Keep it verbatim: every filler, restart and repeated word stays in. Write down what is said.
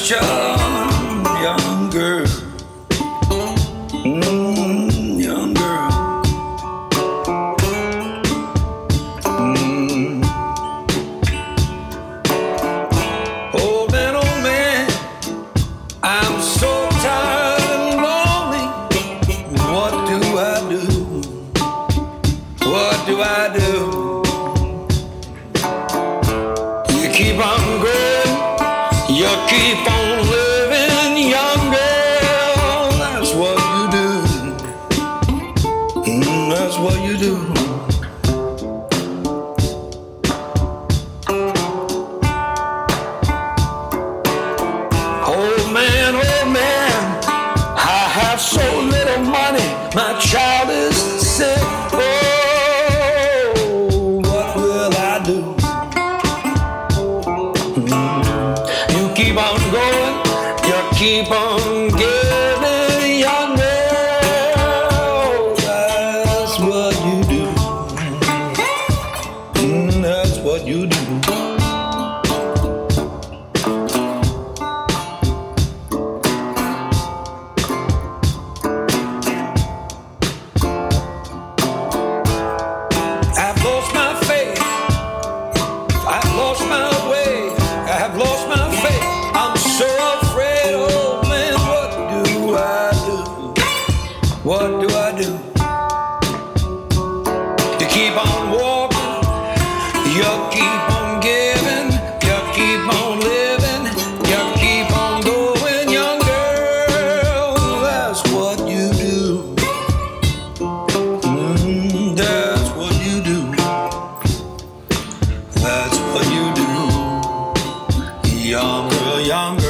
just young, young girl. Mm, young girl. Mm. Old man, old man, I'm so tired and lonely. What do I do? What do I do? You keep on growing, you keep on living, young girl. That's what you do. Mm, that's what you do. Old man, old man, I have so little money. My child is sick. Oh, what will I do? You keep on going, you keep on giving, young girl. That's what you do. Mm, that's what you do. I've lost my faith. I've lost my way. I have lost my faith. I'm so afraid, oh man, what do I do? What do I do? You keep on walking, you keep on giving, you keep on living, you keep on going, young girl. That's what you do. Mm, that's what you do. That's what you do. Young girl, young